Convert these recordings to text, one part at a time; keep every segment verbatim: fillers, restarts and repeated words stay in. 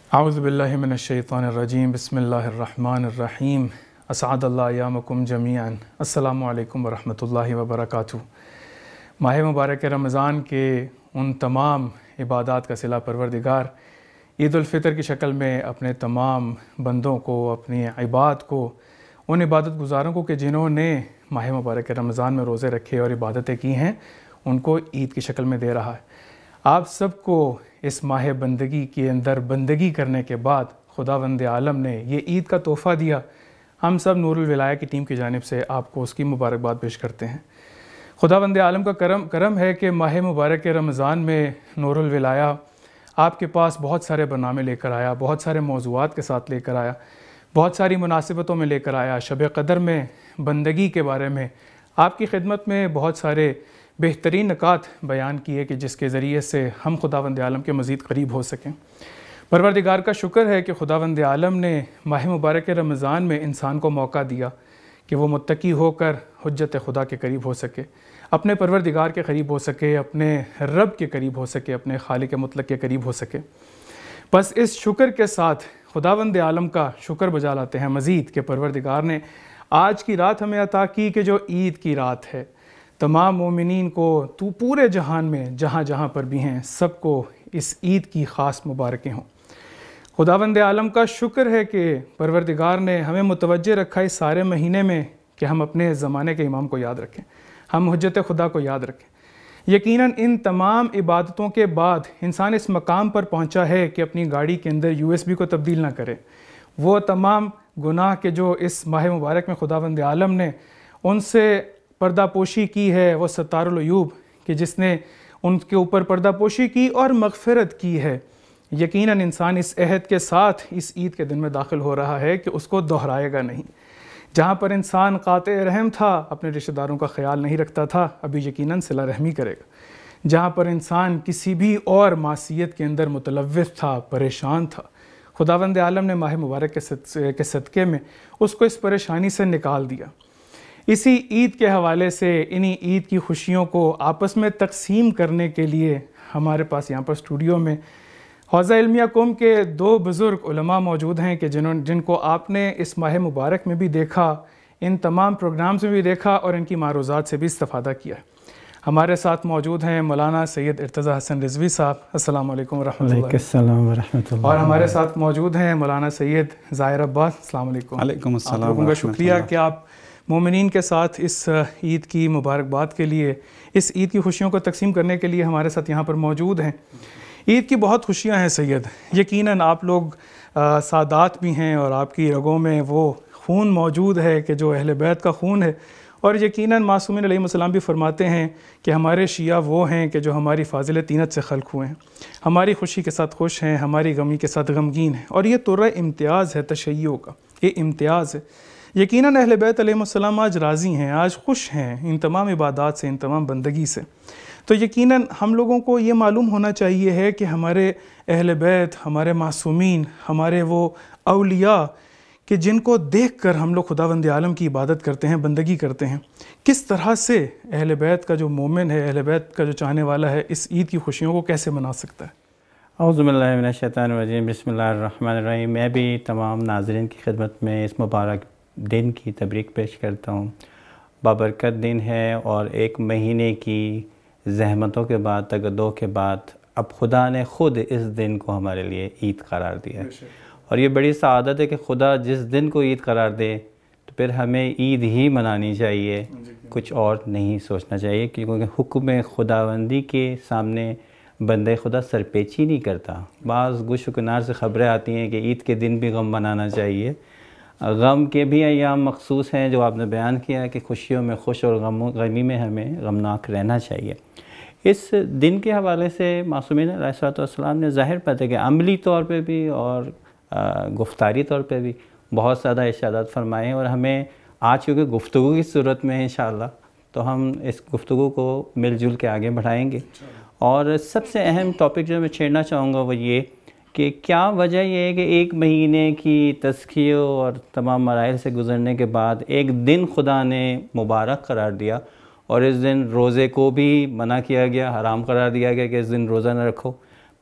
اعوذ باللہ من الشیطان الرجیم، بسم اللہ الرحمن الرحیم، اسعد اللہ ایامکم جمیعا۔ السلام علیکم ورحمۃ اللہ وبرکاتہ۔ ماہ مبارک رمضان کے ان تمام عبادات کا صلہ پروردگار عید الفطر کی شکل میں اپنے تمام بندوں کو، اپنی عباد کو، ان عبادت گزاروں کو کہ جنہوں نے ماہ مبارک رمضان میں روزے رکھے اور عبادتیں کی ہیں، ان کو عید کی شکل میں دے رہا ہے۔ آپ سب کو اس ماہ بندگی کے اندر بندگی کرنے کے بعد خداوند عالم نے یہ عید کا تحفہ دیا۔ ہم سب نور الولایہ کی ٹیم کی جانب سے آپ کو اس کی مبارکباد پیش کرتے ہیں۔ خداوند عالم کا کرم کرم ہے کہ ماہ مبارک رمضان میں نور الولایہ آپ کے پاس بہت سارے برنامے لے کر آیا، بہت سارے موضوعات کے ساتھ لے کر آیا، بہت ساری مناسبتوں میں لے کر آیا۔ شب قدر میں بندگی کے بارے میں آپ کی خدمت میں بہت سارے بہترین نکات بیان کیے کہ جس کے ذریعے سے ہم خداوند عالم کے مزید قریب ہو سکیں۔ پروردگار کا شکر ہے کہ خداوند عالم نے ماہ مبارک رمضان میں انسان کو موقع دیا کہ وہ متقی ہو کر حجت خدا کے قریب ہو سکے، اپنے پروردگار کے قریب ہو سکے، اپنے رب کے قریب ہو سکے، اپنے خالق مطلق کے قریب ہو سکے۔ بس اس شکر کے ساتھ خداوند عالم کا شکر بجا لاتے ہیں مزید کہ پروردگار نے آج کی رات ہمیں عطا کی کہ جو عید کی رات ہے، تمام مومنین کو تو پورے جہان میں جہاں جہاں پر بھی ہیں سب کو اس عید کی خاص مبارکیں ہوں۔ خداوند عالم کا شکر ہے کہ پروردگار نے ہمیں متوجہ رکھا اس سارے مہینے میں کہ ہم اپنے زمانے کے امام کو یاد رکھیں، ہم حجت خدا کو یاد رکھیں۔ یقیناً ان تمام عبادتوں کے بعد انسان اس مقام پر پہنچا ہے کہ اپنی گاڑی کے اندر یو ایس بی کو تبدیل نہ کرے۔ وہ تمام گناہ کے جو اس ماہ مبارک میں خداوند عالم نے ان سے پردہ پوشی کی ہے، وہ ستار العیوب کہ جس نے ان کے اوپر پردہ پوشی کی اور مغفرت کی ہے، یقیناً انسان اس عہد کے ساتھ اس عید کے دن میں داخل ہو رہا ہے کہ اس کو دہرائے گا نہیں۔ جہاں پر انسان قاطع رحم تھا، اپنے رشتہ داروں کا خیال نہیں رکھتا تھا، ابھی یقیناً صلہ رحمی کرے گا۔ جہاں پر انسان کسی بھی اور معصیت کے اندر متلوث تھا، پریشان تھا، خداوند عالم نے ماہ مبارک کے صدقے میں اس کو اس پریشانی سے نکال دیا۔ اسی عید کے حوالے سے انہی عید کی خوشیوں کو آپس میں تقسیم کرنے کے لیے ہمارے پاس یہاں پر اسٹوڈیو میں حوزہ علمیہ قوم کے دو بزرگ علماء موجود ہیں کہ جنہوں جن کو آپ نے اس ماہ مبارک میں بھی دیکھا، ان تمام پروگرامز میں بھی دیکھا اور ان کی معروضات سے بھی استفادہ کیا۔ ہمارے ساتھ موجود ہیں مولانا سید ارتضیٰ حسن رضوی صاحب، السلام علیکم ورحمۃ اللہ۔ وعلیکم السلام ورحمۃ اللہ۔ اور ہمارے ساتھ موجود ہیں مولانا سید ظاہر عباس، السلام علیکم۔ وعلیکم السلام۔ آپ لوگوں کا شکریہ کہ آپ مومنین کے ساتھ اس عید کی مبارکباد کے لیے، اس عید کی خوشیوں کو تقسیم کرنے کے لیے ہمارے ساتھ یہاں پر موجود ہیں۔ عید کی بہت خوشیاں ہیں سید، یقیناً آپ لوگ سادات بھی ہیں اور آپ کی رگوں میں وہ خون موجود ہے کہ جو اہل بیت کا خون ہے، اور یقیناً معصومین علیہ السلام بھی فرماتے ہیں کہ ہمارے شیعہ وہ ہیں کہ جو ہماری فاضل طینت سے خلق ہوئے ہیں، ہماری خوشی کے ساتھ خوش ہیں، ہماری غمی کے ساتھ غمگین ہیں، اور یہ طرح امتیاز ہے تشیع کا، یہ امتیاز ہے۔ یقیناً اہل بیت علیہ السلام آج راضی ہیں، آج خوش ہیں ان تمام عبادات سے، ان تمام بندگی سے۔ تو یقیناً ہم لوگوں کو یہ معلوم ہونا چاہیے ہے کہ ہمارے اہل بیت، ہمارے معصومین، ہمارے وہ اولیاء کہ جن کو دیکھ کر ہم لوگ خداوند عالم کی عبادت کرتے ہیں، بندگی کرتے ہیں، کس طرح سے اہل بیت کا جو مومن ہے، اہل بیت کا جو چاہنے والا ہے، اس عید کی خوشیوں کو کیسے منا سکتا ہے؟ اعوذ باللہ من الشیطان الرجیم، بسم اللہ الرحمن الرحیم۔ میں بھی تمام ناظرین کی خدمت میں اس مبارک دن کی تبریک پیش کرتا ہوں۔ بابرکت دن ہے اور ایک مہینے کی زحمتوں کے بعد، تگدوں کے بعد اب خدا نے خود اس دن کو ہمارے لیے عید قرار دیا ہے، اور یہ بڑی سعادت ہے کہ خدا جس دن کو عید قرار دے تو پھر ہمیں عید ہی منانی چاہیے، کچھ اور نہیں سوچنا چاہیے، کیونکہ حکم خداوندی کے سامنے بندے خدا سرپیچی نہیں کرتا۔ بعض گوش و کنار سے خبریں آتی ہیں کہ عید کے دن بھی غم منانا چاہیے۔ غم کے بھی ایام مخصوص ہیں جو آپ نے بیان کیا ہے کہ خوشیوں میں خوش اور غم غمی میں ہمیں غمناک رہنا چاہیے۔ اس دن کے حوالے سے معصومین علیہ الصلوۃ والسلام نے ظاہر پتہ کہ عملی طور پہ بھی اور گفتاری طور پہ بھی بہت زیادہ ارشادات فرمائے ہیں، اور ہمیں آج کیونکہ گفتگو کی صورت میں ہے انشاءاللہ تو ہم اس گفتگو کو مل جل کے آگے بڑھائیں گے۔ اور سب سے اہم ٹاپک جو میں چھیڑنا چاہوں گا وہ یہ کہ کیا وجہ یہ ہے کہ ایک مہینے کی تزکیوں اور تمام مراحل سے گزرنے کے بعد ایک دن خدا نے مبارک قرار دیا، اور اس دن روزے کو بھی منع کیا گیا، حرام قرار دیا گیا کہ اس دن روزہ نہ رکھو۔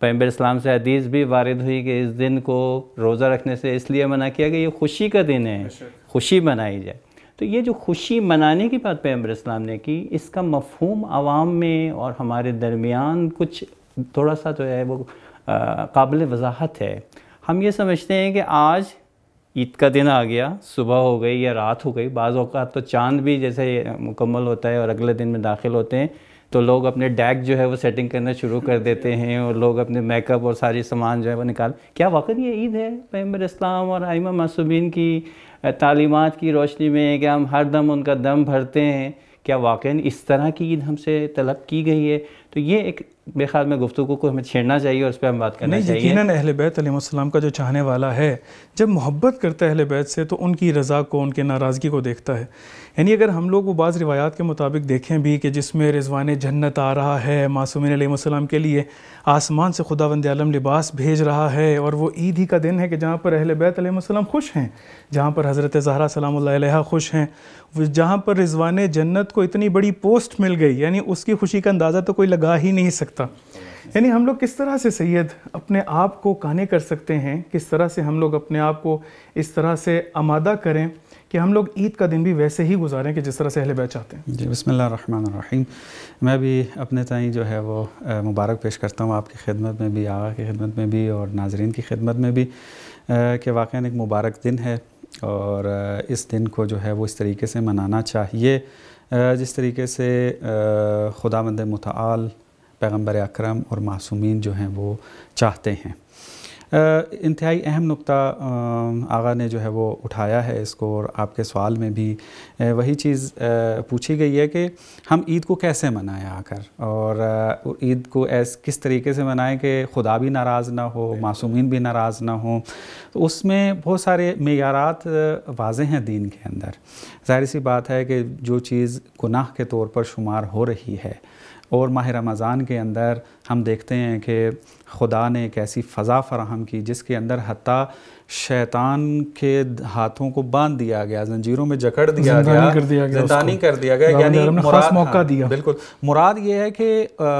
پیغمبر اسلام سے حدیث بھی وارد ہوئی کہ اس دن کو روزہ رکھنے سے اس لیے منع کیا کہ یہ خوشی کا دن ہے، خوشی منائی جائے۔ تو یہ جو خوشی منانے کی بات پیغمبر اسلام نے کی، اس کا مفہوم عوام میں اور ہمارے درمیان کچھ تھوڑا سا جو ہے وہ قابل وضاحت ہے۔ ہم یہ سمجھتے ہیں کہ آج عید کا دن آ گیا، صبح ہو گئی یا رات ہو گئی، بعض اوقات تو چاند بھی جیسے مکمل ہوتا ہے اور اگلے دن میں داخل ہوتے ہیں تو لوگ اپنے ڈیک جو ہے وہ سیٹنگ کرنا شروع کر دیتے ہیں اور لوگ اپنے میک اپ اور ساری سامان جو ہے وہ نکال۔ کیا واقعی یہ عید ہے پیغمبر اسلام اور ائمہ معصومین کی تعلیمات کی روشنی میں کہ ہم ہر دم ان کا دم بھرتے ہیں؟ کیا واقعی اس طرح کی عید ہم سے طلب کی گئی ہے؟ تو یہ ایک بے خیال میں گفتگو کو ہمیں چھیڑنا چاہیے اور اس پہ ہم بات کرنا چاہیے۔ یقیناً اہل بیت علیہ السلام کا جو چاہنے والا ہے جب محبت کرتا ہے اہل بیت سے تو ان کی رضا کو، ان کے ناراضگی کو دیکھتا ہے۔ یعنی اگر ہم لوگ وہ بعض روایات کے مطابق دیکھیں بھی کہ جس میں رضوان جنت آ رہا ہے معصومین علیہ السلام کے لیے، آسمان سے خداوند عالم لباس بھیج رہا ہے، اور وہ عید ہی کا دن ہے کہ جہاں پر اہل بیت علیہ السلام خوش ہیں، جہاں پر حضرت زہرا سلام اللہ علیہا خوش ہیں، جہاں پر رضوان جنت کو اتنی بڑی پوسٹ مل گئی، یعنی اس کی خوشی کا اندازہ تو کوئی لگا ہی نہیں سکتا۔ یعنی ہم لوگ کس طرح سے سید اپنے آپ کو قانع کر سکتے ہیں، کس طرح سے ہم لوگ اپنے آپ کو اس طرح سے آمادہ کریں کہ ہم لوگ عید کا دن بھی ویسے ہی گزاریں کہ جس طرح سے اہل بیت چاہتے ہیں؟ جی بسم اللہ الرحمن الرحیم۔ میں بھی اپنے تائیں جو ہے وہ مبارک پیش کرتا ہوں آپ کی خدمت میں بھی، آقا کی خدمت میں بھی اور ناظرین کی خدمت میں بھی کہ واقعاً ایک مبارک دن ہے، اور اس دن کو جو ہے وہ اس طریقے سے منانا چاہیے جس طریقے سے خداوند متعال، پیغمبر اکرم اور معصومین جو ہیں وہ چاہتے ہیں۔ انتہائی اہم نقطہ آغا نے جو ہے وہ اٹھایا ہے اس کو، اور آپ کے سوال میں بھی وہی چیز پوچھی گئی ہے کہ ہم عید کو کیسے منائیں آ کر، اور عید کو ایس کس طریقے سے منائیں کہ خدا بھی ناراض نہ ہو، معصومین بھی ناراض نہ ہوں۔ تو اس میں بہت سارے معیارات واضح ہیں دین کے اندر۔ ظاہر سی بات ہے کہ جو چیز گناہ کے طور پر شمار ہو رہی ہے، اور ماہ رمضان کے اندر ہم دیکھتے ہیں کہ خدا نے ایک ایسی فضا فراہم کی جس کے اندر حتیٰ شیطان کے ہاتھوں کو باندھ دیا گیا، زنجیروں میں جکڑ دیا گیا، زندانی کر دیا گیا، یعنی مراد موقع دیا۔ بالکل مراد یہ ہے کہ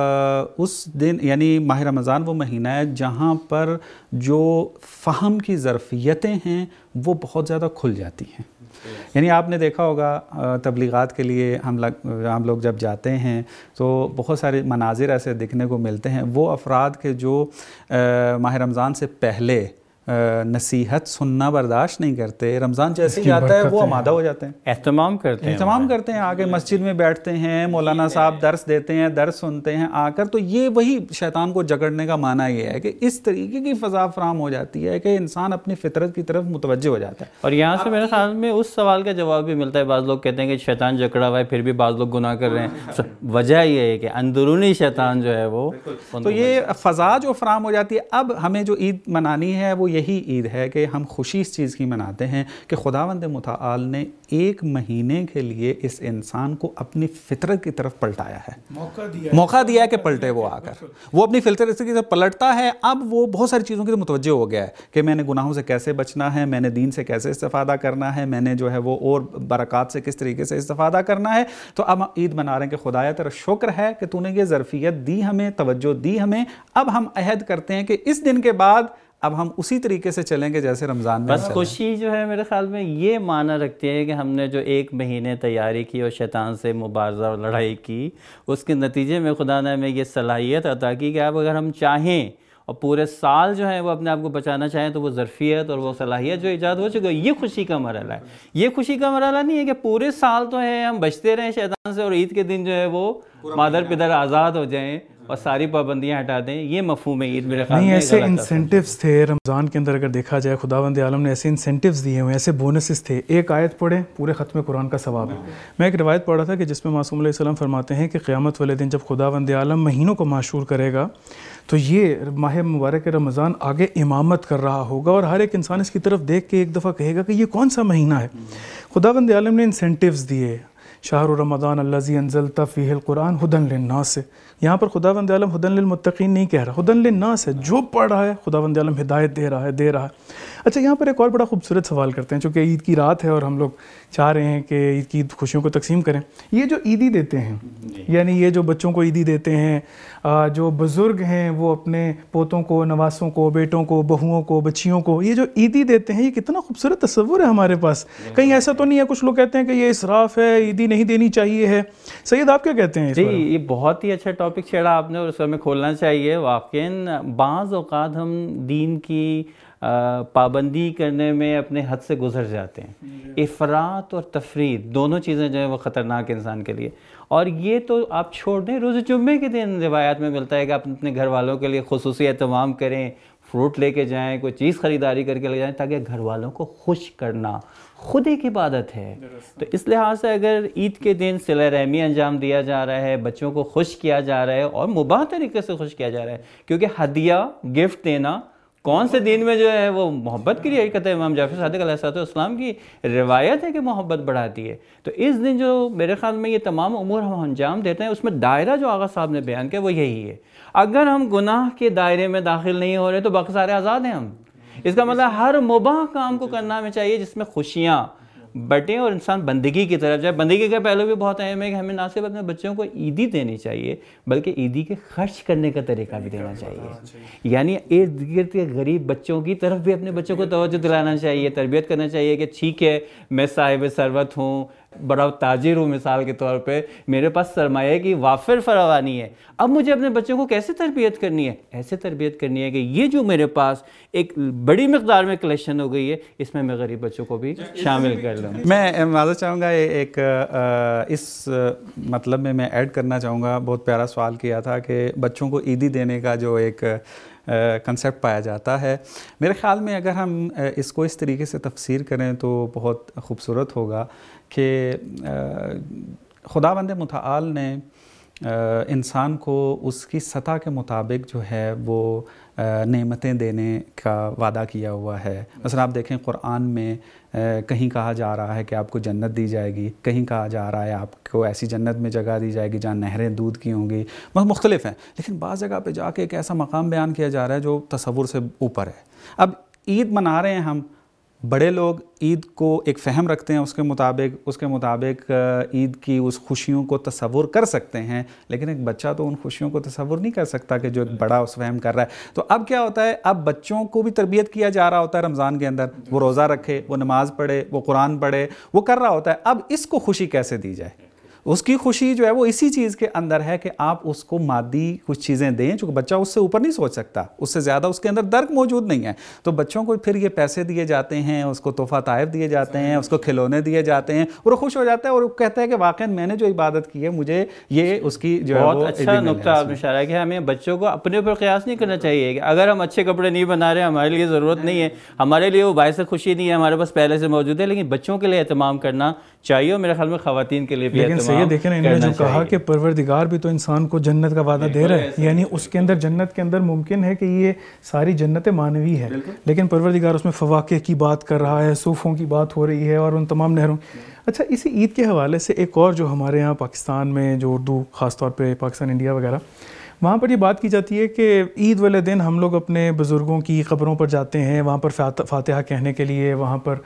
اس دن یعنی ماہ رمضان وہ مہینہ ہے جہاں پر جو فہم کی ظرفیتیں ہیں وہ بہت زیادہ کھل جاتی ہیں۔ یعنی آپ نے دیکھا ہوگا تبلیغات کے لیے ہم لوگ ہم لوگ جب جاتے ہیں تو بہت سارے مناظر ایسے دیکھنے کو ملتے ہیں، وہ افراد کے جو ماہ رمضان سے پہلے نصیحت سننا برداشت نہیں کرتے، رمضان جیسے ہی آتا ہے وہ آمادہ ہو جاتے ہیں، اہتمام کرتے ہیں اہتمام کرتے ہیں آگے مسجد میں بیٹھتے ہیں، مولانا صاحب درس دیتے ہیں، درس سنتے ہیں آ کر۔ تو یہ وہی شیطان کو جکڑنے کا معنی یہ ہے کہ اس طریقے کی فضا فراہم ہو جاتی ہے کہ انسان اپنی فطرت کی طرف متوجہ ہو جاتا ہے۔ اور یہاں سے میرے خیال میں اس سوال کا جواب بھی ملتا ہے، بعض لوگ کہتے ہیں کہ شیطان جکڑا ہوا ہے پھر بھی بعض لوگ گناہ کر رہے ہیں۔ وجہ یہ ہے کہ اندرونی شیطان جو ہے وہ، تو یہ فضا جو فراہم ہو جاتی ہے۔ اب ہمیں جو عید منانی ہے وہ یہی عید ہے کہ ہم خوشی اس چیز کی مناتے ہیں کہ خداوند متعال نے ایک مہینے کے لیے اس انسان کو اپنی فطرت کی طرف پلٹایا ہے، موقع دیا ہے کہ پلٹے وہ آ کر، وہ اپنی فطرت کی طرف پلٹتا ہے۔ اب وہ بہت ساری چیزوں کی طرف متوجہ ہو گیا ہے کہ میں نے گناہوں سے کیسے بچنا ہے، میں نے دین سے کیسے استفادہ کرنا ہے، میں نے جو ہے وہ اور برکات سے کس طریقے سے استفادہ کرنا ہے۔ تو اب عید منا رہے ہیں کہ خدایا تیرا شکر ہے کہ تو نے یہ ظرفیت دی ہمیں، توجہ دی ہمیں۔ اب ہم عہد کرتے ہیں کہ اس دن کے بعد اب ہم اسی طریقے سے چلیں گے جیسے رمضان میں۔ بس خوشی جو ہے میرے خیال میں یہ معنی رکھتی ہے کہ ہم نے جو ایک مہینے تیاری کی اور شیطان سے مبارزہ اور لڑائی کی، اس کے نتیجے میں خدا نے ہمیں یہ صلاحیت عطا کی کہ اب اگر ہم چاہیں اور پورے سال جو ہے وہ اپنے آپ کو بچانا چاہیں تو وہ ظرفیت اور وہ صلاحیت جو ایجاد ہو چکی ہے، یہ خوشی کا مرحلہ ہے۔ یہ خوشی کا مرحلہ نہیں ہے کہ پورے سال تو ہے ہم بچتے رہیں شیطان سے اور عید کے دن جو ہے وہ مادر پدر آزاد ہو جائیں اور ساری پابندیاں ہٹا دیں۔ یہ مفہوم ہے عید میرے خیال میں۔ نہیں، ایسے انسینٹیوز تھے رمضان کے اندر، اگر دیکھا جائے خداوند عالم نے ایسے انسینٹیوز دیے ہوئے، ایسے بونسز تھے۔ ایک آیت پڑھیں پورے ختم قرآن کا ثواب ہے۔ میں ایک روایت پڑھ رہا تھا کہ جس میں معصوم علیہ السلام فرماتے ہیں کہ قیامت والے دن جب خداوند عالم مہینوں کو معشور کرے گا تو یہ ماہ مبارک رمضان آگے امامت کر رہا ہوگا، اور ہر ایک انسان اس کی طرف دیکھ کے ایک دفعہ کہے گا کہ یہ کون سا مہینہ ہے۔ خداوند عالم نے انسینٹیوز دیے، شہر رمضان الذی انزلت فیہ القرآن ھدی للناس، یہاں پر خداوند عالم ہدن للمتقین نہیں کہہ رہا، ہدن للناس ہے، جو پڑھ رہا ہے خداوند عالم ہدایت دے رہا ہے دے رہا ہے اچھا یہاں پر ایک اور بڑا خوبصورت سوال کرتے ہیں، چونکہ عید کی رات ہے اور ہم لوگ چاہ رہے ہیں کہ عید کی خوشیوں کو تقسیم کریں. یہ جو عیدی دیتے ہیں، یعنی یہ جو بچوں کو عیدی دیتے ہیں، جو بزرگ ہیں وہ اپنے پوتوں کو، نواسوں کو، بیٹوں کو، بہوؤں کو، بچیوں کو یہ جو عیدی دیتے ہیں، یہ کتنا خوبصورت تصور ہے ہمارے پاس. کہیں ایسا تو نہیں ہے کچھ لوگ کہتے ہیں کہ یہ اسراف ہے، عیدی نہیں دینی چاہیے ہے. سید آپ کیا کہتے ہیں؟ جی یہ بہت ہی اچھا ٹاپک چھیڑا آپ نے اور اس میں کھولنا چاہیے. واقعاً بعض اوقات ہم دین کی پابندی کرنے میں اپنے حد سے گزر جاتے ہیں. افراط اور تفریط دونوں چیزیں جو ہیں وہ خطرناک انسان کے لیے. اور یہ تو آپ چھوڑ دیں، روز جمعے کے دن روایات میں ملتا ہے کہ آپ اپنے گھر والوں کے لیے خصوصی اہتمام کریں، فروٹ لے کے جائیں، کوئی چیز خریداری کر کے لے جائیں، تاکہ گھر والوں کو خوش کرنا خود ایک عبادت ہے. تو اس لحاظ سے اگر عید کے دن صلہ رحمی انجام دیا جا رہا ہے، بچوں کو خوش کیا جا رہا ہے اور مباح طریقے سے خوش کیا جا رہا ہے، کیونکہ ہدیہ گفٹ دینا کون سے دین میں جو ہے وہ محبت کے لیے حقیقت ہے. امام جعفر صادق علیہ السلام کی روایت ہے کہ محبت بڑھاتی ہے. تو اس دن جو میرے خیال میں یہ تمام امور ہم انجام دیتے ہیں، اس میں دائرہ جو آغا صاحب نے بیان کیا وہ یہی ہے. اگر ہم گناہ کے دائرے میں داخل نہیں ہو رہے تو باقی سارے آزاد ہیں ہم. اس کا مطلب ہر مباح کام کو کرنا ہمیں چاہیے جس میں خوشیاں بٹیں اور انسان بندگی کی طرف جائے. بندگی کا پہلو بھی بہت اہم ہے کہ ہمیں نہ صرف اپنے بچوں کو عیدی دینی چاہیے بلکہ عیدی کے خرچ کرنے کا طریقہ بھی دینا چاہیے. یعنی ارد گرد کے غریب بچوں کی طرف بھی اپنے بچوں کو توجہ دلانا چاہیے، تربیت کرنا چاہیے کہ ٹھیک ہے میں صاحب ثروت ہوں، بڑا تاجر ہوں مثال کے طور پہ، میرے پاس سرمایہ کی وافر فراوانی ہے، اب مجھے اپنے بچوں کو کیسے تربیت کرنی ہے؟ ایسے تربیت کرنی ہے کہ یہ جو میرے پاس ایک بڑی مقدار میں کلیکشن ہو گئی ہے اس میں میں غریب بچوں کو بھی شامل کر لوں. میں معذرت چاہوں گا ایک اس مطلب میں میں ایڈ کرنا چاہوں گا. بہت پیارا سوال کیا تھا کہ بچوں کو عیدی دینے کا جو ایک کنسیپٹ پایا جاتا ہے، میرے خیال میں اگر ہم اس کو اس طریقے سے تفسیر کریں تو بہت خوبصورت ہوگا کہ خداوند متعال نے انسان کو اس کی سطح کے مطابق جو ہے وہ نعمتیں دینے کا وعدہ کیا ہوا ہے. مثلا آپ دیکھیں قرآن میں کہیں کہا جا رہا ہے کہ آپ کو جنت دی جائے گی، کہیں کہا جا رہا ہے آپ کو ایسی جنت میں جگہ دی جائے گی جہاں نہریں دودھ کی ہوں گی. مختلف ہیں، لیکن بعض جگہ پہ جا کے ایک ایسا مقام بیان کیا جا رہا ہے جو تصور سے اوپر ہے. اب عید منا رہے ہیں ہم، بڑے لوگ عید کو ایک فہم رکھتے ہیں، اس کے مطابق اس کے مطابق عید کی اس خوشیوں کو تصور کر سکتے ہیں، لیکن ایک بچہ تو ان خوشیوں کو تصور نہیں کر سکتا کہ جو ایک بڑا اس فہم کر رہا ہے. تو اب کیا ہوتا ہے، اب بچوں کو بھی تربیت کیا جا رہا ہوتا ہے رمضان کے اندر، وہ روزہ رکھے، وہ نماز پڑھے، وہ قرآن پڑھے، وہ کر رہا ہوتا ہے. اب اس کو خوشی کیسے دی جائے؟ اس کی خوشی جو ہے وہ اسی چیز کے اندر ہے کہ آپ اس کو مادی کچھ چیزیں دیں، چونکہ بچہ اس سے اوپر نہیں سوچ سکتا، اس سے زیادہ اس کے اندر درک موجود نہیں ہے. تو بچوں کو پھر یہ پیسے دیے جاتے ہیں، اس کو تحفہ تحائف دیے جاتے ہیں، اس کو کھلونے دیے جاتے ہیں اور وہ خوش ہو جاتا ہے اور وہ کہتا ہے کہ واقعی میں نے جو عبادت کی ہے مجھے یہ اس کی جو ہے وہ. بہت اچھا نقطہ آپ نے اشارہ کیا. ہمیں بچوں کو اپنے اوپر قیاس نہیں کرنا چاہیے کہ اگر ہم اچھے کپڑے نہیں بنا رہے ہمارے لیے ضرورت نہیں ہے، ہمارے لیے وہ باعث خوشی نہیں ہے، ہمارے پاس پہلے سے موجود ہے، لیکن بچوں کے لیے اہتمام کرنا چاہیے اور میرے خیال میں خواتین کے لیے بھی لیکن صحیح دیکھیں نا، انہوں نے جو کہا کہ پروردگار بھی تو انسان کو جنت کا وعدہ دے رہا ہے، یعنی اس کے اندر جنت کے اندر ممکن ہے کہ یہ ساری جنت معنوی ہے، لیکن پروردگار اس میں فواکہ کی بات کر رہا ہے، صوفوں کی بات ہو رہی ہے اور ان تمام نہروں. اچھا اسی عید کے حوالے سے ایک اور جو ہمارے یہاں پاکستان میں جو اردو خاص طور پہ پاکستان انڈیا وغیرہ وہاں پر یہ بات کی جاتی ہے کہ عید والے دن ہم لوگ اپنے بزرگوں کی قبروں پر جاتے ہیں، وہاں پر فاتحہ کہنے کے لیے، وہاں پر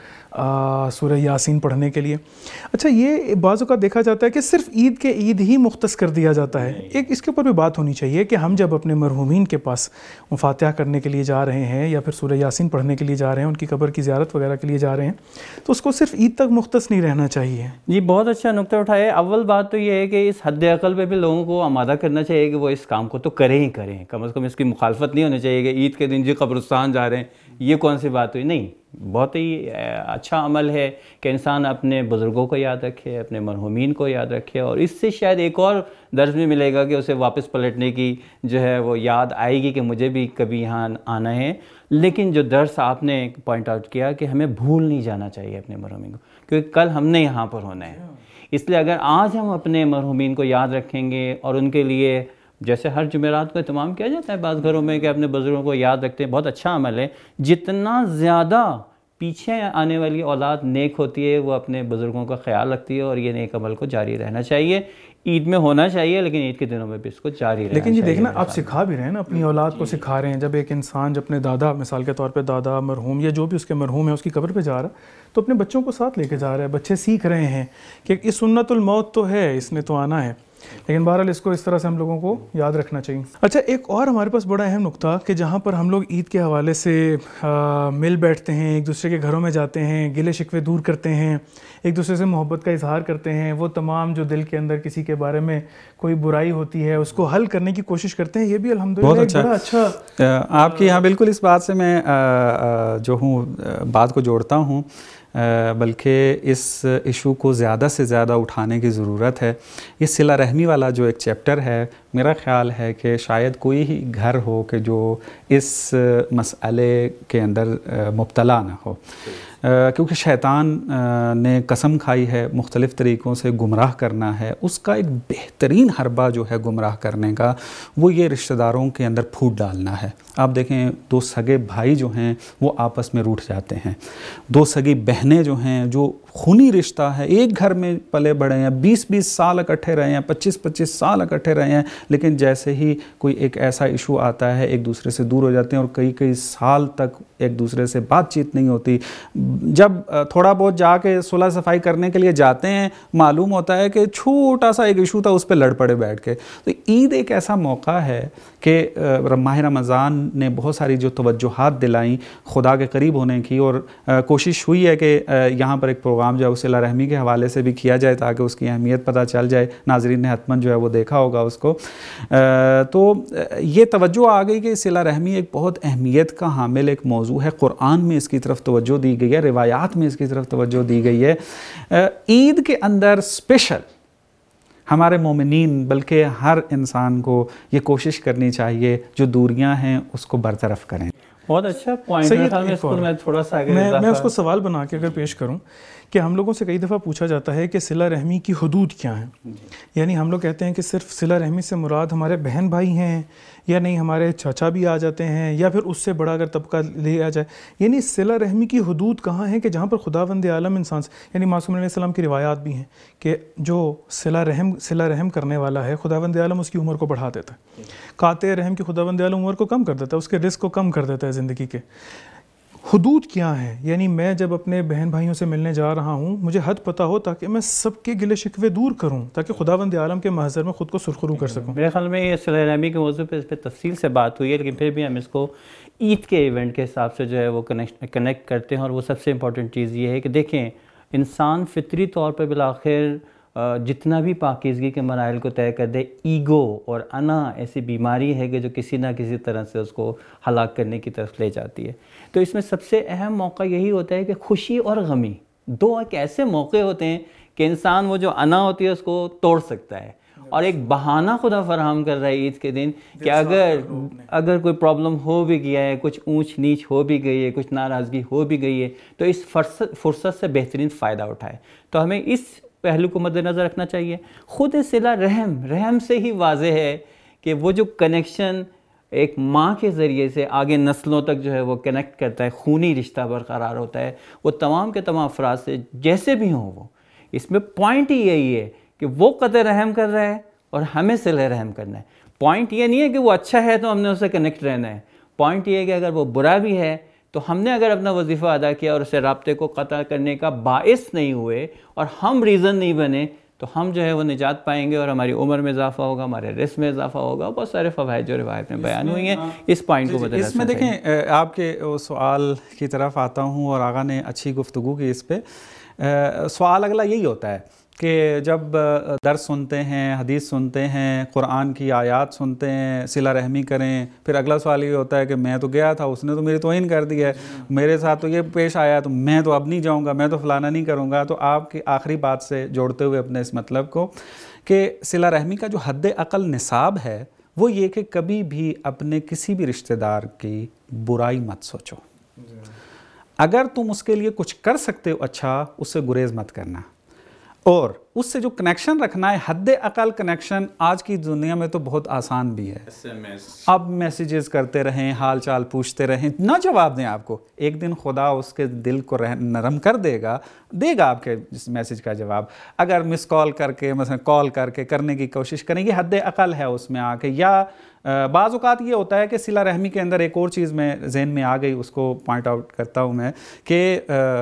سورہ یاسین پڑھنے کے لیے. اچھا یہ بعض اوقات دیکھا جاتا ہے کہ صرف عید کے عید ہی مختص کر دیا جاتا ہے. ایک اس کے اوپر بھی بات ہونی چاہیے کہ ہم جب اپنے مرحومین کے پاس فاتحہ کرنے کے لیے جا رہے ہیں یا پھر سورہ یاسین پڑھنے کے لیے جا رہے ہیں، ان کی قبر کی زیارت وغیرہ کے لیے جا رہے ہیں، تو اس کو صرف عید تک مختص نہیں رہنا چاہیے. جی بہت اچھا نقطہ اٹھایا. اول بات تو یہ ہے کہ اس حد عقل پہ بھی لوگوں کو آمادہ کرنا چاہیے کہ وہ اس کام کو تو کریں ہی کریں، کم از کم اس کی مخالفت نہیں ہونی چاہیے کہ عید کے دن جی قبرستان جا رہے ہیں یہ کون سی بات ہوئی. نہیں، بہت ہی اچھا عمل ہے کہ انسان اپنے بزرگوں کو یاد رکھے، اپنے مرحومین کو یاد رکھے، اور اس سے شاید ایک اور درس بھی ملے گا کہ اسے واپس پلٹنے کی جو ہے وہ یاد آئے گی کہ مجھے بھی کبھی یہاں آنا ہے. لیکن جو درس آپ نے پوائنٹ آؤٹ کیا کہ ہمیں بھول نہیں جانا چاہیے اپنے مرحومین کو، کیونکہ کل ہم نے یہاں پر ہونا ہے. اس لیے اگر آج ہم اپنے مرحومین کو یاد رکھیں گے اور ان کے لیے جیسے ہر جمعرات کو اہتمام کیا جاتا ہے بعض گھروں میں کہ اپنے بزرگوں کو یاد رکھتے ہیں، بہت اچھا عمل ہے. جتنا زیادہ پیچھے آنے والی اولاد نیک ہوتی ہے وہ اپنے بزرگوں کا خیال رکھتی ہے اور یہ نیک عمل کو جاری رہنا چاہیے. عید میں ہونا چاہیے، لیکن عید کے دنوں میں بھی اس کو جاری رہنا لیکن یہ چاہیے۔ دیکھنا آپ سکھا بھی رہے ہیں نا، اپنی اولاد کو سکھا رہے ہیں۔ جب ایک انسان جب اپنے دادا مثال کے طور پہ دادا مرحوم یا جو بھی اس کے مرحوم ہے اس کی قبر پہ جا رہا ہے تو اپنے بچوں کو ساتھ لے کے جا رہا ہے، بچے سیکھ رہے ہیں کہ یہ سنت الموت تو ہے، اس نے تو آنا ہے، لیکن بہرحال اس کو اس طرح سے ہم لوگوں کو یاد رکھنا چاہیے۔ اچھا ایک اور ہمارے پاس بڑا اہم نقطہ کہ جہاں پر ہم لوگ عید کے حوالے سے مل بیٹھتے ہیں، ایک دوسرے کے گھروں میں جاتے ہیں، گلے شکوے دور کرتے ہیں، ایک دوسرے سے محبت کا اظہار کرتے ہیں، وہ تمام جو دل کے اندر کسی کے بارے میں کوئی برائی ہوتی ہے اس کو حل کرنے کی کوشش کرتے ہیں، یہ بھی الحمدللہ ایک بڑا اچھا آپ کی یہاں بالکل اس بات سے میں جو ہوں بات کو جوڑتا ہوں، بلکہ اس ایشو کو زیادہ سے زیادہ اٹھانے کی ضرورت ہے۔ یہ صلہ رحمی والا جو ایک چیپٹر ہے، میرا خیال ہے کہ شاید کوئی ہی گھر ہو کہ جو اس مسئلے کے اندر مبتلا نہ ہو، کیونکہ شیطان نے قسم کھائی ہے مختلف طریقوں سے گمراہ کرنا ہے۔ اس کا ایک بہترین حربہ جو ہے گمراہ کرنے کا، وہ یہ رشتہ داروں کے اندر پھوٹ ڈالنا ہے۔ آپ دیکھیں دو سگے بھائی جو ہیں وہ آپس میں روٹھ جاتے ہیں، دو سگی بہنیں جو ہیں جو خونی رشتہ ہے، ایک گھر میں پلے بڑھے ہیں، بیس بیس سال اکٹھے رہے ہیں، پچیس پچیس سال اکٹھے رہے ہیں، لیکن جیسے ہی کوئی ایک ایسا ایشو آتا ہے ایک دوسرے سے دور ہو جاتے ہیں اور کئی کئی سال تک ایک دوسرے سے بات چیت نہیں ہوتی۔ جب تھوڑا بہت جا کے صلح صفائی کرنے کے لیے جاتے ہیں، معلوم ہوتا ہے کہ چھوٹا سا ایک ایشو تھا اس پہ لڑ پڑے بیٹھ کے۔ تو عید ایک ایسا موقع ہے کہ ماہ رمضان نے بہت ساری جو توجہات دلائیں خدا کے قریب ہونے کی، اور کوشش ہوئی ہے کہ یہاں پر ایک پروگرام جو ہے صلہ رحمی کے حوالے سے بھی کیا جائے تاکہ اس کی اہمیت پتہ چل جائے۔ ناظرین نے حتماً جو ہے وہ دیکھا ہوگا اس کو۔ تو یہ توجہ آ گئی کہ صلہ رحمی ایک بہت اہمیت کا حامل ایک موضوع ہے، قرآن میں اس کی طرف توجہ دی گئی ہے، روایات میں اس کی طرف توجہ دی گئی ہے۔ عید کے اندر اسپیشل ہمارے مومنین بلکہ ہر انسان کو یہ کوشش کرنی چاہیے جو دوریاں ہیں اس کو برطرف کریں۔ بہت اچھا پوائنٹ ہے، میں تھوڑا سا میں اس کو سوال بنا کے اگر پیش کروں کہ ہم لوگوں سے کئی دفعہ پوچھا جاتا ہے کہ صلہ رحمی کی حدود کیا ہیں، یعنی ہم لوگ کہتے ہیں کہ صرف صلہ رحمی سے مراد ہمارے بہن بھائی ہیں یا نہیں ہمارے چاچا بھی آ جاتے ہیں یا پھر اس سے بڑا اگر طبقہ لے آ جائے، یعنی صلہ رحمی کی حدود کہاں ہیں کہ جہاں پر خداوند عالم انسان سے، یعنی معصوم علیہ السلام کی روایات بھی ہیں کہ جو صلہ رحم صلہ رحم کرنے والا ہے خداوند عالم اس کی عمر کو بڑھا دیتا ہے، قاطع رحم کی خداوند عالم عمر کو کم کر دیتا ہے، اس کے رزق کو کم کر دیتا ہے زندگی کے۔ حدود کیا ہیں؟ یعنی میں جب اپنے بہن بھائیوں سے ملنے جا رہا ہوں مجھے حد پتہ ہو تاکہ میں سب کے گلے شکوے دور کروں، تاکہ خداوند عالم کے محضر میں خود کو سرخرو کر سکوں۔ میرے خیال میں یہ صلہ رحمی کے موضوع پہ اس پہ تفصیل سے بات ہوئی ہے، لیکن پھر بھی ہم اس کو عید کے ایونٹ کے حساب سے جو ہے وہ کنیکٹ کرتے ہیں، اور وہ سب سے امپورٹنٹ چیز یہ ہے کہ دیکھیں انسان فطری طور پہ بالآخر جتنا بھی پاکیزگی کے مراحل کو طے کر دے، ایگو اور انا ایسی بیماری ہے کہ جو کسی نہ کسی طرح سے اس کو ہلاک کرنے کی طرف لے جاتی ہے۔ تو اس میں سب سے اہم موقع یہی ہوتا ہے کہ خوشی اور غمی دو ایک ایسے موقع ہوتے ہیں کہ انسان وہ جو انا ہوتی ہے اس کو توڑ سکتا ہے، اور ایک بہانہ خدا فراہم کر رہا ہے عید کے دن کہ اگر اگر کوئی پرابلم ہو بھی گیا ہے، کچھ اونچ نیچ ہو بھی گئی ہے، کچھ ناراضگی ہو بھی گئی ہے، تو اس فرصت فرصت سے بہترین فائدہ اٹھائے۔ تو ہمیں اس پہلو کو مد نظر رکھنا چاہیے۔ خود صلہ رحم رحم سے ہی واضح ہے کہ وہ جو کنیکشن ایک ماں کے ذریعے سے آگے نسلوں تک جو ہے وہ کنیکٹ کرتا ہے، خونی رشتہ برقرار ہوتا ہے، وہ تمام کے تمام افراد سے جیسے بھی ہوں، وہ اس میں پوائنٹ ہی یہی ہے کہ وہ قطع رحم کر رہا ہے اور ہمیں صلہ رحم کرنا ہے۔ پوائنٹ یہ نہیں ہے کہ وہ اچھا ہے تو ہم نے اس سے کنیکٹ رہنا ہے، پوائنٹ یہ ہے کہ اگر وہ برا بھی ہے تو ہم نے اگر اپنا وظیفہ ادا کیا اور اسے رابطے کو قطع کرنے کا باعث نہیں ہوئے اور ہم ریزن نہیں بنے، تو ہم جو ہے وہ نجات پائیں گے اور ہماری عمر میں اضافہ ہوگا، ہمارے رزق میں اضافہ ہوگا، بہت سارے فوائد جو روایت میں بیان ہوئی ہیں۔ اس پوائنٹ کو بدلنا اس میں دیکھیں آپ کے سوال کی طرف آتا ہوں، اور آغا نے اچھی گفتگو کی اس پہ۔ سوال اگلا یہی ہوتا ہے کہ جب درس سنتے ہیں، حدیث سنتے ہیں، قرآن کی آیات سنتے ہیں، صلہ رحمی کریں، پھر اگلا سوال یہ ہوتا ہے کہ میں تو گیا تھا، اس نے تو میری توہین کر دی ہے، میرے ساتھ تو یہ پیش آیا تو میں تو اب نہیں جاؤں گا، میں تو فلانا نہیں کروں گا۔ تو آپ کی آخری بات سے جوڑتے ہوئے اپنے اس مطلب کو کہ صلہ رحمی کا جو حد عقل نصاب ہے وہ یہ کہ کبھی بھی اپنے کسی بھی رشتہ دار کی برائی مت سوچو، اگر تم اس کے لیے کچھ کر سکتے ہو اچھا، اس سے گریز مت کرنا، اور اس سے جو کنیکشن رکھنا ہے حد اقل کنیکشن آج کی دنیا میں تو بہت آسان بھی ہے. اب میسیجز کرتے رہیں, حال چال پوچھتے رہیں, نہ جواب دیں آپ کو, ایک دن خدا اس کے دل کو نرم کر دے گا, دے گا آپ کے اس میسیج کا جواب. اگر مس کال کر کے مثلا کال کر کے کرنے کی کوشش کریں, یہ حد اقل ہے اس میں آ کے. یا بعض اوقات یہ ہوتا ہے کہ صلہ رحمی کے اندر ایک اور چیز میں ذہن میں آ گئی, اس کو پوائنٹ آؤٹ کرتا ہوں میں, کہ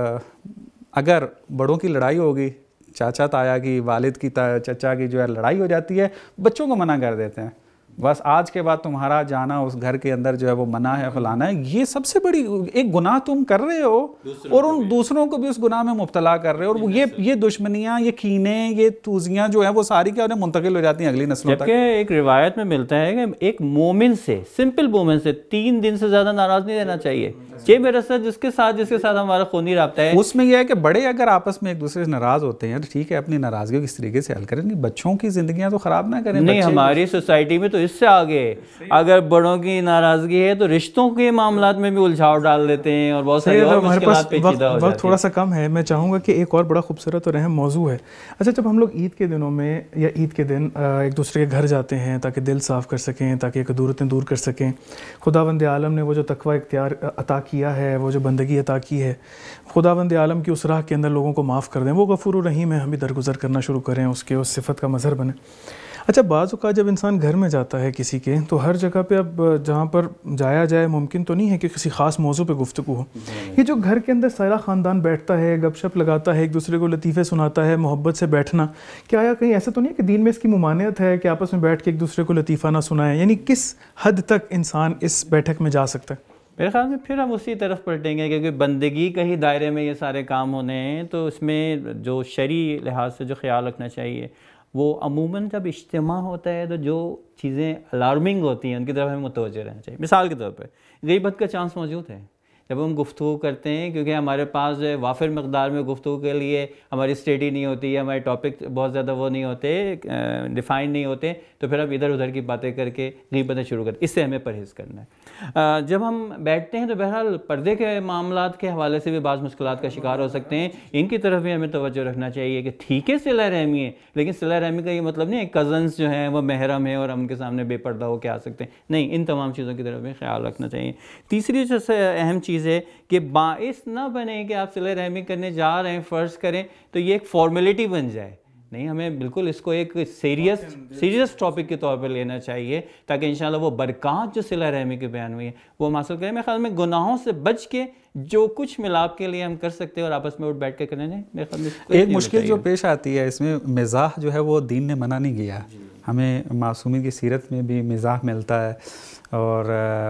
اگر بڑوں کی لڑائی ہوگی, چاچا تایا کی, والد کی, چچا کی جو ہے لڑائی ہو جاتی ہے, بچوں کو منع کر دیتے ہیں, بس آج کے بعد تمہارا جانا اس گھر کے اندر جو ہے وہ منع ہے, فلانا ہے. یہ سب سے بڑی ایک گناہ تم کر رہے ہو اور ان دوسروں کو بھی اس گناہ میں مبتلا کر رہے ہو, اور یہ یہ دشمنیاں, یہ کینے, یہ توزیاں جو ہیں وہ ساری کیا انہیں منتقل ہو جاتی ہیں اگلی نسلوں تک. جبکہ ایک روایت میں ملتا ہے کہ ایک مومن سے, سمپل مومن سے تین دن سے زیادہ ناراض نہیں رہنا چاہیے. یہ میرا ساتھ جس کے ساتھ جس کے ساتھ ہمارا خونی رابطہ ہے, اس میں یہ ہے کہ بڑے اگر آپس میں ایک دوسرے سے ناراض ہوتے ہیں تو ٹھیک ہے, اپنی ناراضگی کس طریقے سے حل کریں, نہیں بچوں کی زندگیاں تو خراب نہ کریں. نہیں, ہماری سوسائٹی میں تو اس سے آگے, اگر بڑوں کی ناراضگی ہے تو رشتوں کے معاملات میں بھی الجھاؤ ڈال دیتے ہیں, اور بہت ساری اور مشکلات پیچیدہ ہو جاتی ہیں. وقت تھوڑا سا کم ہے, میں چاہوں گا کہ ایک اور بڑا خوبصورت اور اہم موضوع ہے. اچھا, جب ہم لوگ عید کے دنوں میں یا عید کے دن ایک دوسرے کے گھر جاتے ہیں تاکہ دل صاف کر سکیں, تاکہ کدورتیں دور کر سکیں, خداوند عالم نے وہ جو تقوی اختیار عطا کیا ہے, وہ جو بندگی عطا کی ہے, خداوند عالم کی اس راہ کے اندر لوگوں کو معاف کر دیں. وہ غفور الرحیم ہے, ہم بھی درگزر کرنا شروع کریں, اس کے اس صفت کا مظہر بنیں. اچھا, بعض اوقات جب انسان گھر میں جاتا ہے کسی کے, تو ہر جگہ پہ اب جہاں پر جایا جائے ممکن تو نہیں ہے کہ کسی خاص موضوع پہ گفتگو ہو. یہ جو گھر کے اندر سارا خاندان بیٹھتا ہے, گپ شپ لگاتا ہے, ایک دوسرے کو لطیفے سناتا ہے, محبت سے بیٹھنا, کیا آیا کہیں ایسا تو نہیں ہے کہ دین میں اس کی ممانعت ہے کہ آپس میں بیٹھ کے ایک دوسرے کو لطیفہ نہ سنائیں؟ یعنی کس حد تک انسان اس بیٹھک میں جا سکتا ہے؟ میرے خیال میں پھر ہم اسی طرف پلٹیں گے, کیونکہ بندگی کا ہی دائرے میں یہ سارے کام ہونے ہیں. تو اس میں جو شرعی لحاظ سے جو خیال رکھنا چاہیے, وہ عموماً جب اجتماع ہوتا ہے تو جو چیزیں الارمنگ ہوتی ہیں ان کی طرف ہمیں متوجہ رہنا چاہیے. مثال کے طور پہ غیبت کا چانس موجود ہے جب ہم گفتگو کرتے ہیں, کیونکہ ہمارے پاس جو ہے وافر مقدار میں گفتگو کے لیے ہماری اسٹڈی نہیں ہوتی ہے, ہمارے ٹاپک بہت زیادہ وہ نہیں ہوتے, ڈیفائن نہیں ہوتے, تو پھر ہم ادھر ادھر کی باتیں کر کے غیبتیں شروع کرتے. اس سے ہمیں پرہیز کرنا ہے. جب ہم بیٹھتے ہیں تو بہرحال پردے کے معاملات کے حوالے سے بھی بعض مشکلات کا شکار ہو سکتے ہیں, ان کی طرف بھی ہمیں توجہ رکھنا چاہیے کہ ٹھیک ہے صلہ رحمی ہے, لیکن صلہ رحمی کا یہ مطلب نہیں ہے کزنس جو ہیں وہ محرم ہیں اور ہم ان کے سامنے بے پردہ ہو کے آ سکتے ہیں. نہیں, ان تمام چیزوں کی طرف بھی خیال رکھنا چاہیے. تیسری جو اہم چیز ہے کہ باعث نہ بنے کہ آپ صلہ رحمی کرنے جا رہے ہیں, فرض کریں تو یہ ایک فارمیلٹی بن جائے. نہیں, ہمیں بالکل اس کو ایک سیریس سیریس ٹاپک کے طور پر لینا چاہیے, تاکہ انشاءاللہ وہ برکات جو صلہ رحمی کے بیان ہوئی ہیں وہ ہم حاصل کریں. میرے خیال میں گناہوں سے بچ کے جو کچھ ملاپ کے لیے ہم کر سکتے ہیں اور آپس میں اٹھ بیٹھ کے کرنے, میرے خیال میں ایک مشکل جو پیش آتی ہے اس میں, مزاح جو ہے وہ دین نے منع نہیں کیا. ہمیں معصومین کی سیرت میں بھی مزاح ملتا ہے اور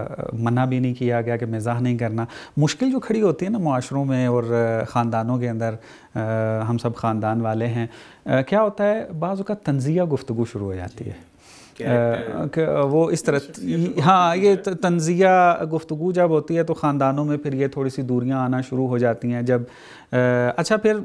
منع بھی نہیں کیا گیا کہ مزاح نہیں کرنا. مشکل جو کھڑی ہوتی ہے نا معاشروں میں اور خاندانوں کے اندر, ہم سب خاندان والے ہیں, کیا ہوتا ہے بعض اوقات تنزیہ گفتگو شروع ہو جاتی ہے کہ وہ اس طرح, ہاں یہ تنزیہ گفتگو جب ہوتی ہے تو خاندانوں میں پھر یہ تھوڑی سی دوریاں آنا شروع ہو جاتی ہیں. جب اچھا پھر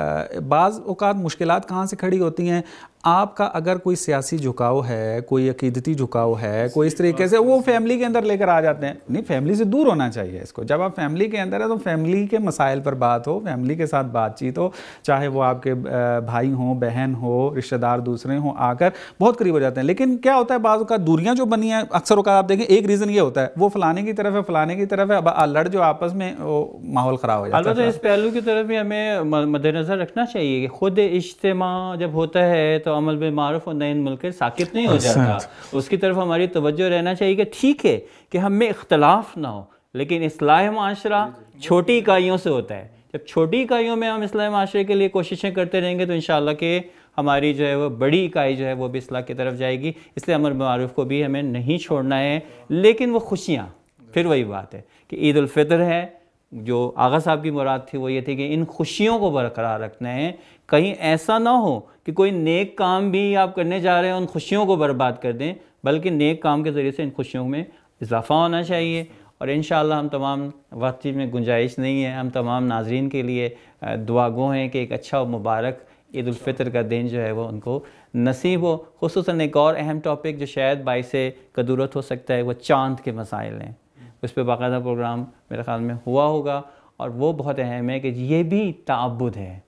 بعض اوقات مشکلات کہاں سے کھڑی ہوتی ہیں, آپ کا اگر کوئی سیاسی جھکاؤ ہے, کوئی عقیدتی جھکاؤ ہے, کوئی اس طریقے سے, وہ فیملی کے اندر لے کر آ جاتے ہیں. نہیں, فیملی سے دور ہونا چاہیے اس کو. جب آپ فیملی کے اندر ہے تو فیملی کے مسائل پر بات ہو, فیملی کے ساتھ بات چیت ہو, چاہے وہ آپ کے بھائی ہوں, بہن ہو, رشتہ دار دوسرے ہوں, آ کر بہت قریب ہو جاتے ہیں. لیکن کیا ہوتا ہے بعض اوقات دوریاں جو بنی ہیں, اکثر اوقات آپ دیکھیں ایک ریزن یہ ہوتا ہے وہ فلانے کی طرف ہے, فلانے کی طرف ہے, اب لڑ جو آپس میں وہ ماحول خراب ہو جاتا ہے. البتہ اس پہلو کی طرف بھی ہمیں مد نظر رکھنا چاہیے کہ خود اجتماع جب ہوتا ہے تو عمل بالمعروف اور نہی عن المنکر ساکت نہیں ہو جاتا. اس کی طرف ہماری توجہ رہنا چاہیے کہ ٹھیک ہے کہ ہم میں اختلاف نہ ہو, لیکن اصلاح معاشرہ چھوٹی اکائیوں سے ہوتا ہے. جب چھوٹی اکائیوں میں ہم اصلاح معاشرے کے لیے کوششیں کرتے رہیں گے تو انشاءاللہ کہ ہماری جو ہے وہ بڑی اکائی جو ہے وہ بھی اصلاح کی طرف جائے گی. اس لیے امر بالمعروف کو بھی ہمیں نہیں چھوڑنا ہے. لیکن وہ خوشیاں, پھر وہی بات ہے کہ عید الفطر ہے, جو آغا صاحب کی مراد تھی وہ یہ تھی کہ ان خوشیوں کو برقرار رکھنا ہے. کہیں ایسا نہ ہو کہ کوئی نیک کام بھی آپ کرنے جا رہے ہیں ان خوشیوں کو برباد کر دیں, بلکہ نیک کام کے ذریعے سے ان خوشیوں میں اضافہ ہونا چاہیے. اور انشاءاللہ ہم تمام وقت میں گنجائش نہیں ہے, ہم تمام ناظرین کے لیے دعا گو ہیں کہ ایک اچھا و مبارک عید الفطر کا دن جو ہے وہ ان کو نصیب ہو. خصوصاً ایک اور اہم ٹاپک جو شاید باعث کدورت ہو سکتا ہے وہ چاند کے مسائل ہیں. اس پہ باقاعدہ پروگرام میرے خیال میں ہوا ہوگا, اور وہ بہت اہم ہے کہ یہ بھی تعبد ہے.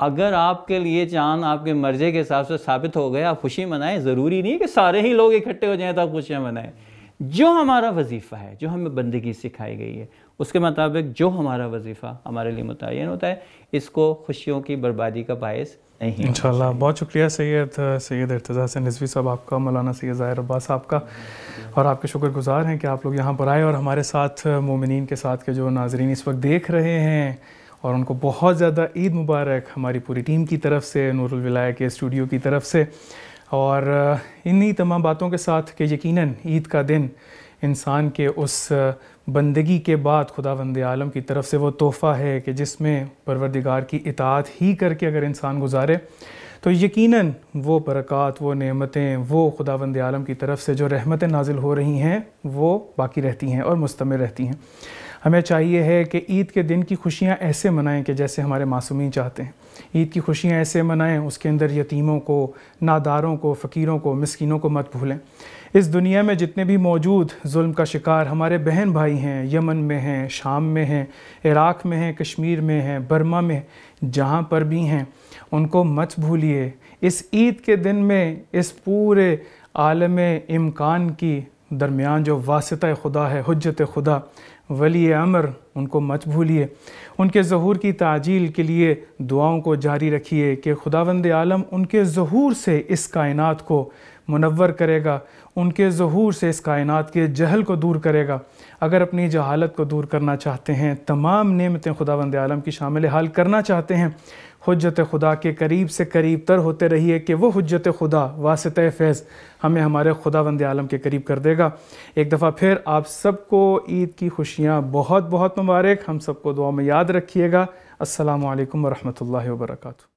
اگر آپ کے لیے چاند آپ کے مرضے کے حساب سے ثابت ہو گئے آپ خوشی منائیں، ضروری نہیں کہ سارے ہی لوگ اکٹھے ہو جائیں تو آپ خوشیاں منائیں۔ جو ہمارا وظیفہ ہے، جو ہمیں بندگی سکھائی گئی ہے، اس کے مطابق جو ہمارا وظیفہ ہمارے لیے متعین ہوتا ہے، اس کو خوشیوں کی بربادی کا باعث نہیں۔ انشاءاللہ بہت شکریہ سید سید ارتضیٰ حسین رضوی صاحب آپ کا، مولانا سید ظاہر عباس صاحب کا، اور آپ کے شکر گزار ہیں کہ آپ لوگ یہاں پر آئے اور ہمارے ساتھ مومنین کے ساتھ کے جو ناظرین اس وقت دیکھ رہے ہیں، اور ان کو بہت زیادہ عید مبارک ہماری پوری ٹیم کی طرف سے، نور الولایہ کے اسٹوڈیو کی طرف سے، اور انہی تمام باتوں کے ساتھ کہ یقیناً عید کا دن انسان کے اس بندگی کے بعد خداوند عالم کی طرف سے وہ تحفہ ہے کہ جس میں پروردگار کی اطاعت ہی کر کے اگر انسان گزارے تو یقیناً وہ برکات، وہ نعمتیں، وہ خداوند عالم کی طرف سے جو رحمتیں نازل ہو رہی ہیں وہ باقی رہتی ہیں اور مستمر رہتی ہیں۔ ہمیں چاہیے ہے کہ عید کے دن کی خوشیاں ایسے منائیں کہ جیسے ہمارے معصومین چاہتے ہیں۔ عید کی خوشیاں ایسے منائیں، اس کے اندر یتیموں کو، ناداروں کو، فقیروں کو، مسکینوں کو مت بھولیں۔ اس دنیا میں جتنے بھی موجود ظلم کا شکار ہمارے بہن بھائی ہیں، یمن میں ہیں، شام میں ہیں، عراق میں ہیں، کشمیر میں ہیں، برما میں، جہاں پر بھی ہیں، ان کو مت بھولیے۔ اس عید کے دن میں اس پورے عالم امکان کی درمیان جو واسطہ خدا ہے، حجت خدا، ولی امر، ان کو مت بھولیے۔ ان کے ظہور کی تعجیل کے لیے دعاؤں کو جاری رکھیے کہ خداوند عالم ان کے ظہور سے اس کائنات کو منور کرے گا، ان کے ظہور سے اس کائنات کے جہل کو دور کرے گا۔ اگر اپنی جہالت کو دور کرنا چاہتے ہیں، تمام نعمتیں خداوند عالم کی شامل حال کرنا چاہتے ہیں، حجت خدا کے قریب سے قریب تر ہوتے رہیے کہ وہ حجت خدا، واسطہ فیض، ہمیں ہمارے خداوند عالم کے قریب کر دے گا۔ ایک دفعہ پھر آپ سب کو عید کی خوشیاں بہت بہت مبارک، ہم سب کو دعا میں یاد رکھیے گا۔ السلام علیکم ورحمۃ اللہ وبرکاتہ۔